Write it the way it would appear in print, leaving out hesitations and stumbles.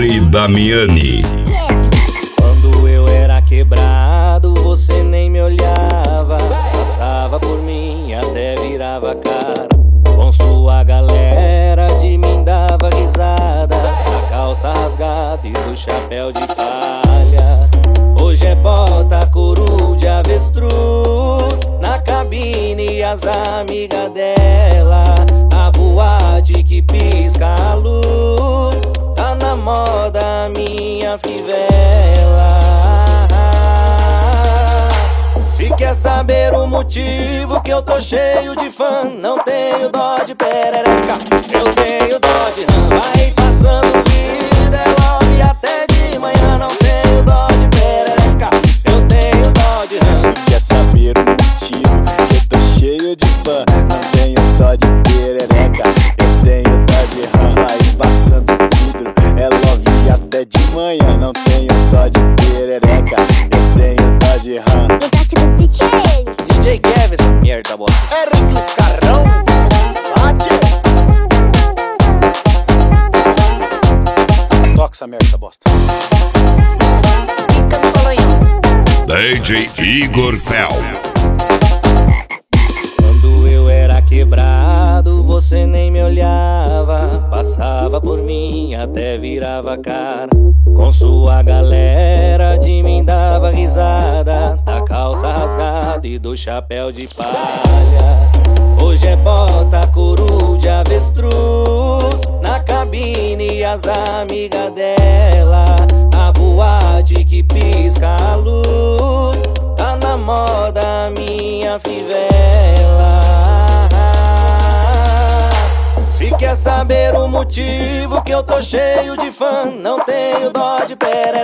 Yuri Damiani. Quando eu era quebrado, você nem me olhava. Passava por mim, até virava a cara. Com sua galera, de mim dava risada. A calça rasgada e do chapéu de palha. Hoje é bota, couro de avestruz. Na cabine as amigas dela. A boate que pisca a luz. Tá na moda minha fivela. Se quer saber o motivo que eu tô cheio de fã, não tenho dó de perereca, eu tenho dó de rã. Vai passando vida, é love até de manhã. Não tenho dó de perereca, eu tenho dó de rã. Se quer saber o motivo que eu tô cheio de fã, não tenho dó de perereca, eu tenho dó de rã. Aí passando vidro, é love até de manhã. Não tenho dó de perereca, eu tenho dó de rã. O toque do beat é ele. DJ Kevin, essa merda, bosta. Hércules Carrão, bate. Toca essa merda, bosta. DJ Igor Fel. Quando eu era quebrado, você nem me olhava. Passava por mim, até virava a cara. Com sua galera, de mim dava risada. Da calça rasgada e do chapéu de palha. Hoje é bota, couro de avestruz. Na cabine as amigas dela. A boate que pisca a luz. Tá na moda minha fivela. Se quer saber o motivo que eu tô cheio de fã, não tenho dó de perereca,